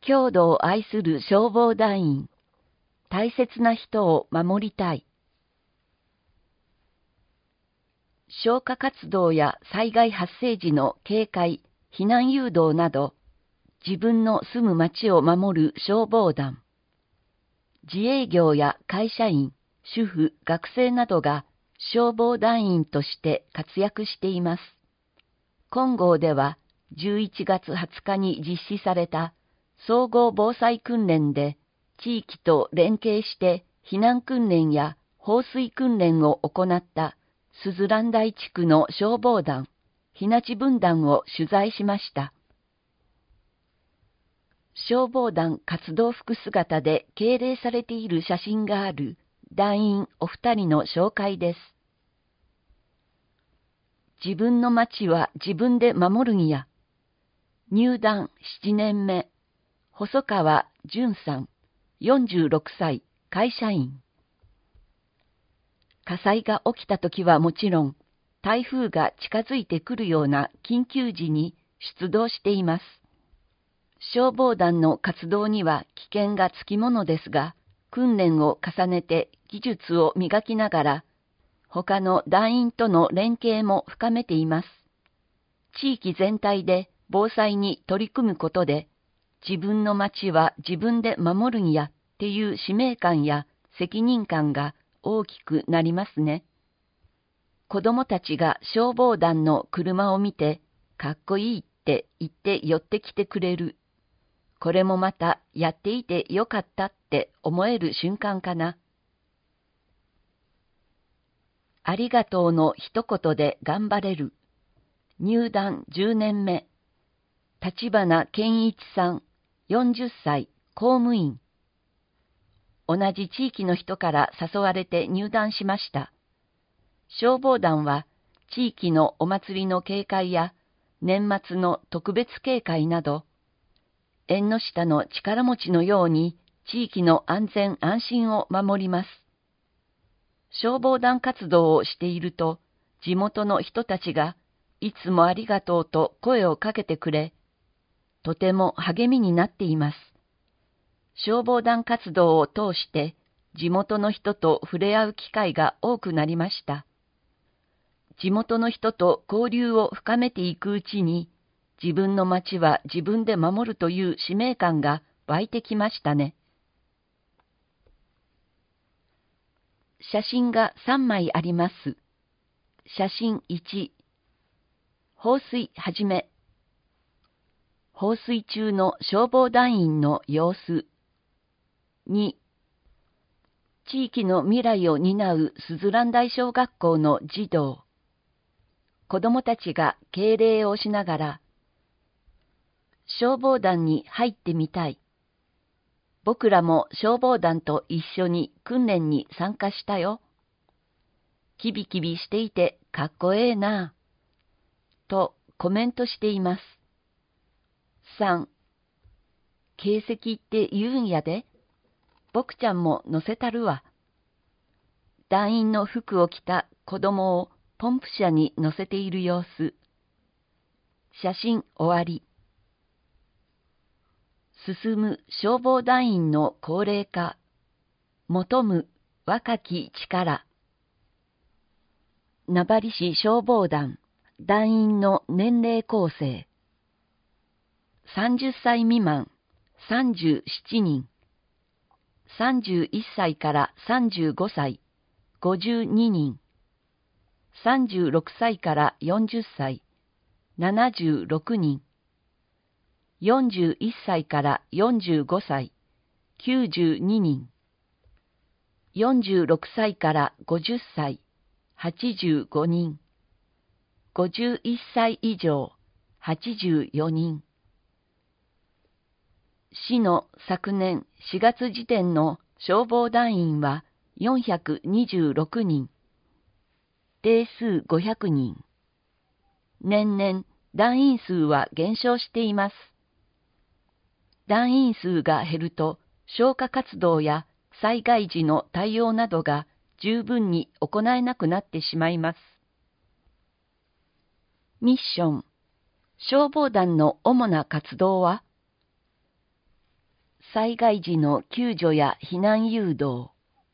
郷土を愛する消防団員、大切な人を守りたい。消火活動や災害発生時の警戒、避難誘導など、自分の住む町を守る消防団。自営業や会社員、主婦、学生などが消防団員として活躍しています。金剛では11月20日に実施された総合防災訓練で地域と連携して避難訓練や放水訓練を行ったすずらん台地区の消防団、日立分団を取材しました。消防団活動服姿で敬礼されている写真がある団員お二人の紹介です。自分の町は自分で守るんや。入団7年目、細川淳さん、46歳、会社員。火災が起きたときはもちろん、台風が近づいてくるような緊急時に出動しています。消防団の活動には危険がつきものですが、訓練を重ねて技術を磨きながら、他の団員との連携も深めています。地域全体で防災に取り組むことで、自分の町は自分で守るんやっていう使命感や責任感が大きくなりますね。子供たちが消防団の車を見て、かっこいいって言って寄ってきてくれる。これもまたやっていてよかったって思える瞬間かな。ありがとうの一言で頑張れる。入団10年目。立花健一さん、40歳、公務員。同じ地域の人から誘われて入団しました。消防団は地域のお祭りの警戒や年末の特別警戒など、縁の下の力持ちのように地域の安全安心を守ります。消防団活動をしていると、地元の人たちがいつもありがとうと声をかけてくれ、とても励みになっています。消防団活動を通して地元の人と触れ合う機会が多くなりました。地元の人と交流を深めていくうちに、自分の町は自分で守るという使命感が湧いてきましたね。写真が3枚あります。写真1、放水始め。放水中の消防団員の様子。2、地域の未来を担うすずらん台小学校の児童。子供たちが敬礼をしながら、消防団に入ってみたい。僕らも消防団と一緒に訓練に参加したよ。キビキビしていてかっこええなぁ。とコメントしています。3、形跡って言うんやで。僕ちゃんも乗せたるわ。団員の服を着た子供をポンプ車に乗せている様子。写真終わり。進む消防団員の高齢化。求む若き力。名張市消防団団員の年齢構成。30歳未満37人。31歳から35歳52人。36歳から40歳76人。41歳から45歳92人。46歳から50歳85人。51歳以上84人。市の昨年4月時点の消防団員は426人。定数500人。年々団員数は減少しています。団員数が減ると消火活動や災害時の対応などが十分に行えなくなってしまいます。ミッション。消防団の主な活動は、 災害時の救助や避難誘導。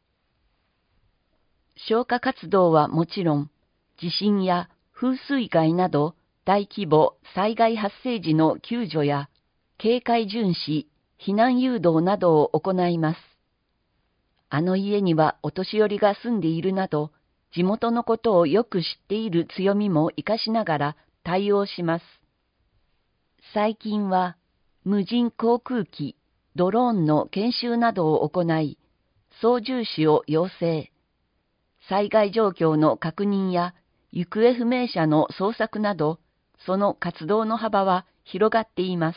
消火活動はもちろん、地震や風水害など大規模災害発生時の救助や警戒巡視、避難誘導などを行います。あの家にはお年寄りが住んでいるなど、地元のことをよく知っている強みも活かしながら対応します。最近は無人航空機、ドローンの研修などを行い、操縦士を養成。災害状況の確認や行方不明者の捜索など、その活動の幅は広がっています。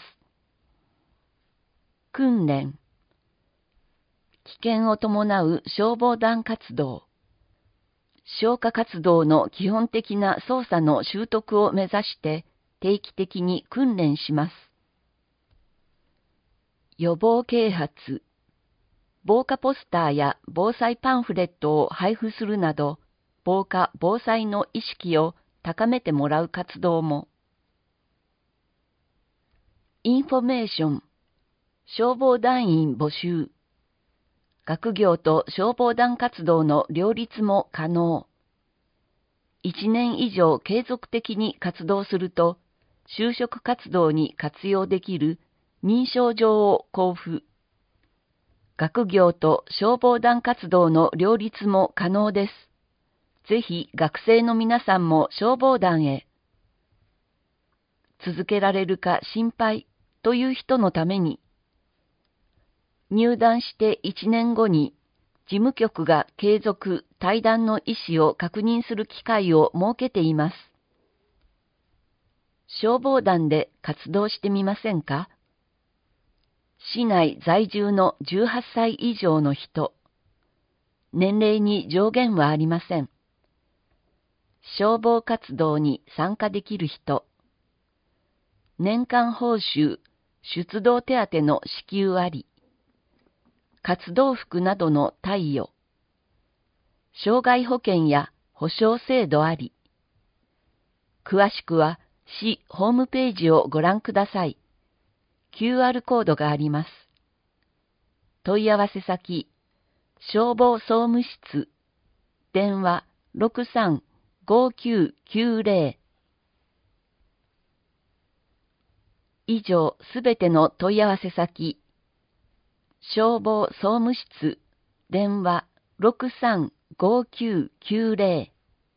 訓練。危険を伴う消防団活動。消火活動の基本的な操作の習得を目指して定期的に訓練します。予防啓発。防火ポスターや防災パンフレットを配布するなど、防火・防災の意識を高めてもらう活動も。インフォメーション。消防団員募集。学業と消防団活動の両立も可能。1年以上継続的に活動すると、就職活動に活用できる認証状を交付。学業と消防団活動の両立も可能です。ぜひ学生の皆さんも消防団へ。続けられるか心配という人のために、入団して1年後に事務局が継続・退団の意思を確認する機会を設けています。消防団で活動してみませんか？市内在住の18歳以上の人。年齢に上限はありません。消防活動に参加できる人。年間報酬、出動手当の支給あり。活動服などの貸与。障害保険や保障制度あり。詳しくは市ホームページをご覧ください。QR コードがあります。問い合わせ先、消防総務室、電話63-5990。以上すべての問い合わせ先、消防総務室、電話63-5990。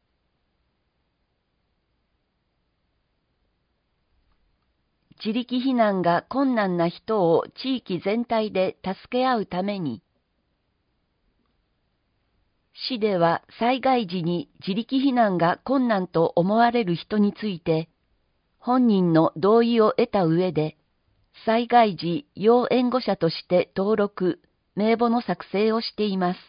自力避難が困難な人を地域全体で助け合うために、市では災害時に自力避難が困難と思われる人について、本人の同意を得た上で、災害時要援護者として登録、名簿の作成をしています。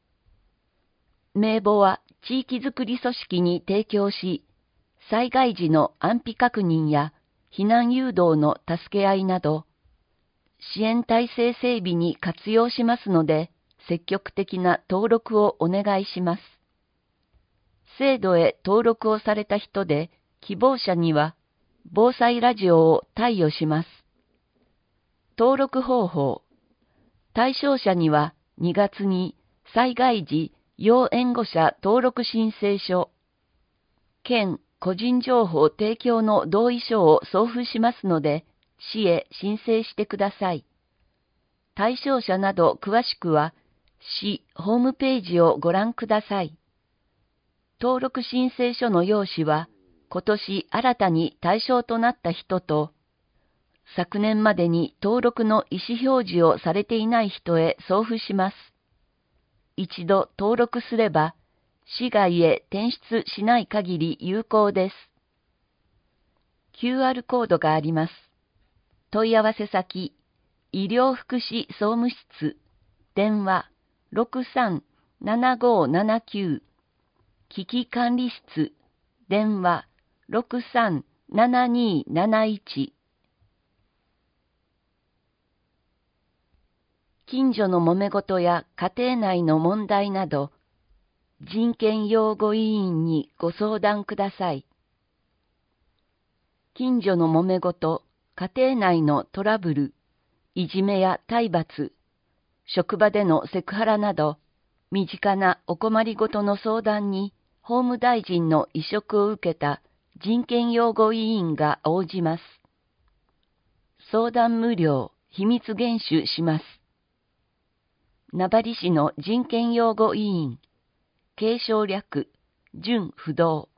名簿は地域づくり組織に提供し、災害時の安否確認や避難誘導の助け合いなど、支援体制整備に活用しますので、積極的な登録をお願いします。制度へ登録をされた人で、希望者には、防災ラジオを貸与します。登録方法。対象者には2月に災害時要援護者登録申請書、県個人情報提供の同意書を送付しますので、市へ申請してください。対象者など詳しくは、市ホームページをご覧ください。登録申請書の用紙は、今年新たに対象となった人と、昨年までに登録の意思表示をされていない人へ送付します。一度登録すれば、市外へ転出しない限り有効です。QR コードがあります。問い合わせ先、医療福祉総務室、電話63-7579、危機管理室、電話63-7271。近所の揉め事や家庭内の問題など、人権擁護委員にご相談ください。近所の揉め事、家庭内のトラブル、 いじめや体罰、職場でのセクハラなど、身近なお困りごとの相談に法務大臣の委嘱を受けた人権擁護委員が応じます。相談無料、秘密厳守します。名張市の人権擁護委員、継承略、準不動。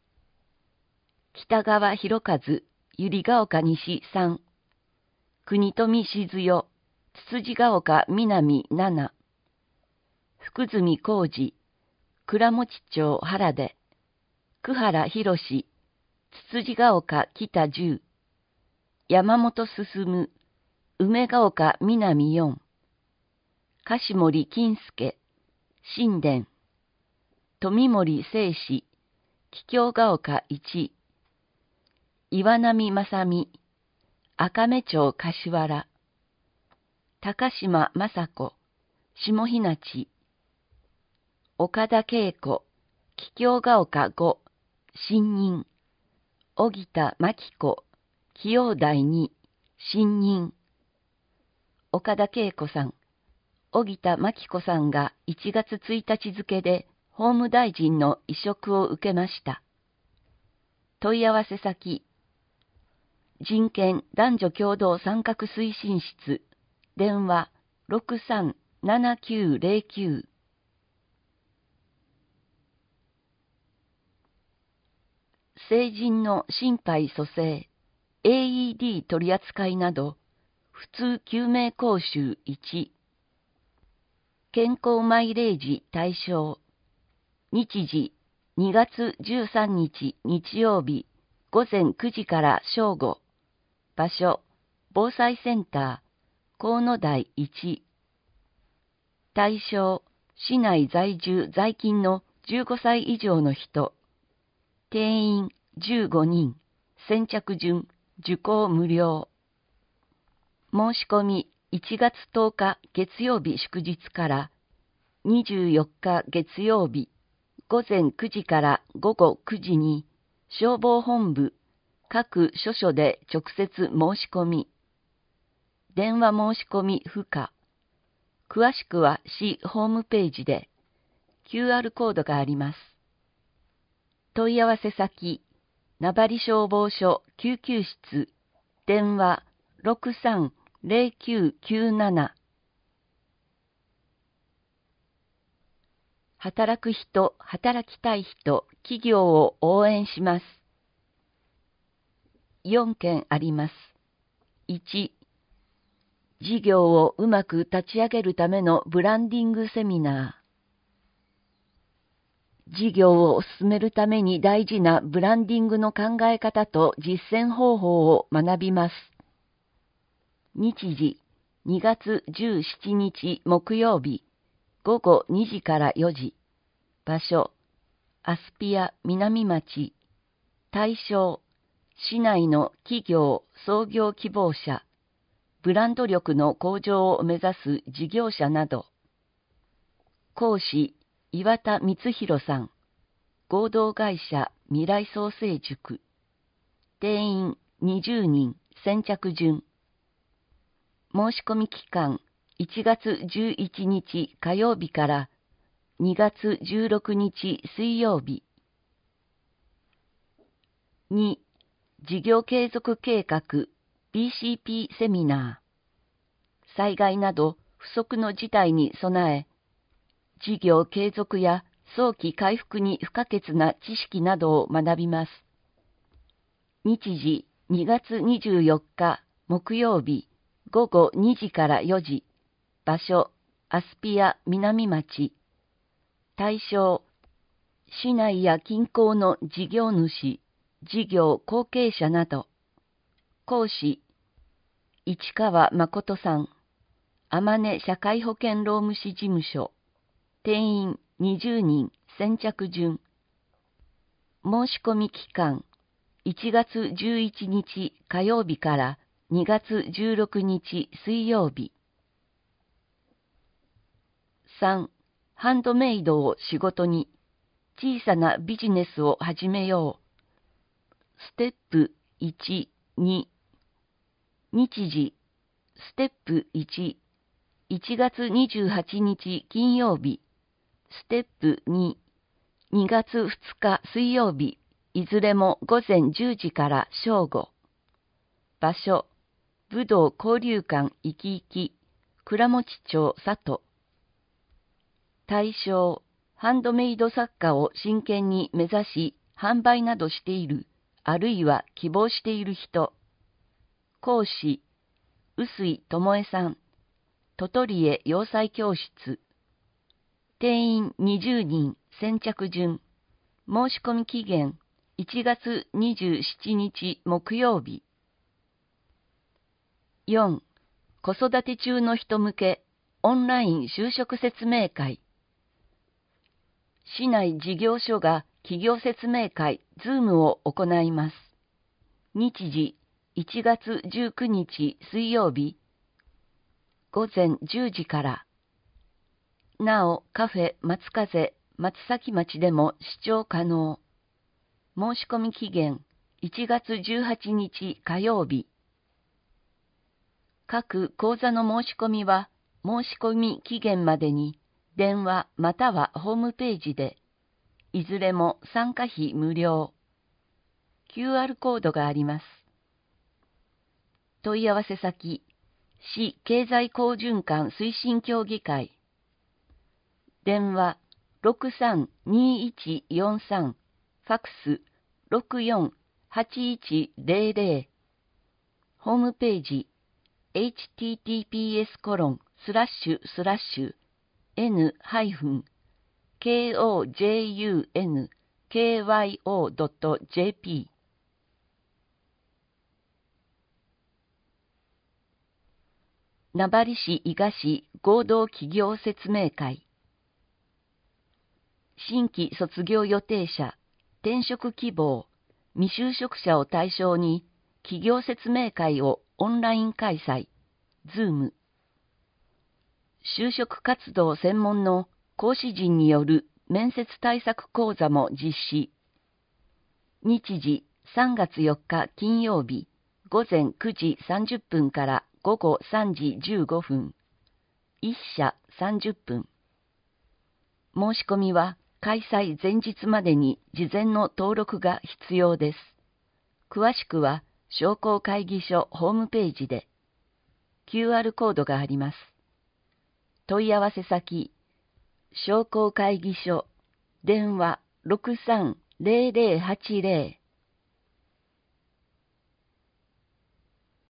北川博和、百合ヶ丘西3、国富静代、つつじが丘南7、福住浩二、倉持町原で、久原博士、つつじが丘北10、山本進、梅ヶ丘南4、樫森金介、新田、富森聖史、桔梗ヶ丘1、岩波正美、赤目町柏原、高島雅子、下日向、岡田恵子、桔梗ヶ丘5、新任、荻田真紀子、紀陽台2、新任。岡田恵子さん、荻田真紀子さんが1月1日付で法務大臣の委嘱を受けました。問い合わせ先、人権男女共同参画推進室、電話637909。成人の心肺蘇生、AED 取り扱いなど、普通救命講習1。健康マイレージ対象。日時、2月13日日曜日、午前9時から正午。場所、防災センター、河野台1。対象、市内在住在勤の15歳以上の人。定員15人、先着順、受講無料。申し込み1月10日月曜日祝日から24日月曜日午前9時から午後9時に消防本部各所所で直接申し込み。電話申し込み不可。詳しくは市ホームページで QR コードがあります。問い合わせ先、名張消防署救急室、電話630997。働く人、働きたい人、企業を応援します。4件あります。1、事業をうまく立ち上げるためのブランディングセミナー。事業を進めるために大事なブランディングの考え方と実践方法を学びます。日時、2月17日木曜日、午後2時から4時。場所、アスピア南町。対象、市内の企業創業希望者、ブランド力の向上を目指す事業者など。講師、岩田光弘さん。合同会社未来創生塾。定員20人、先着順。申し込み期間、1月11日火曜日から2月16日水曜日。2、事業継続計画 BCP セミナー。災害など不測の事態に備え、事業継続や早期回復に不可欠な知識などを学びます。日時2月24日木曜日午後2時から4時。場所、アスピア南町。対象、市内や近郊の事業主、事業後継者など。講師、市川誠さん。天音社会保険労務士事務所。定員20人、先着順。申し込み期間、1月11日火曜日から2月16日水曜日。3、ハンドメイドを仕事に、小さなビジネスを始めよう。ステップ1、2。日時、 ステップ1、1月28日金曜日。ステップ2、2月2日水曜日。いずれも午前10時から正午。場所、武道交流館いきいき、倉持町里。対象、ハンドメイド作家を真剣に目指し、販売などしている、あるいは希望している人。講師、臼井智恵さん。鳥取へ洋裁教室。定員20人、先着順。申し込み期限、1月27日木曜日。4. 子育て中の人向けオンライン就職説明会。市内事業所が企業説明会、Zoom を行います。日時、1月19日水曜日、午前10時から。なお、カフェ松風、松崎町でも視聴可能。申し込み期限、1月18日火曜日。各講座の申し込みは、申し込み期限までに、電話またはホームページで、いずれも参加費無料。QR コードがあります。問い合わせ先、市経済好循環推進協議会。電話63-2143、ファックス64-8100。ホームページ、https://n-kojunKYO.jp。 名張市伊賀市合同企業説明会。新規卒業予定者、転職希望、未就職者を対象に企業説明会をオンライン開催、Zoom。就職活動専門の講師陣による面接対策講座も実施。日時、3月4日金曜日、午前9時30分から午後3時15分。1社30分。申し込みは開催前日までに事前の登録が必要です。詳しくは商工会議所ホームページで。QR コードがあります。問い合わせ先、商工会議所、電話63-0080。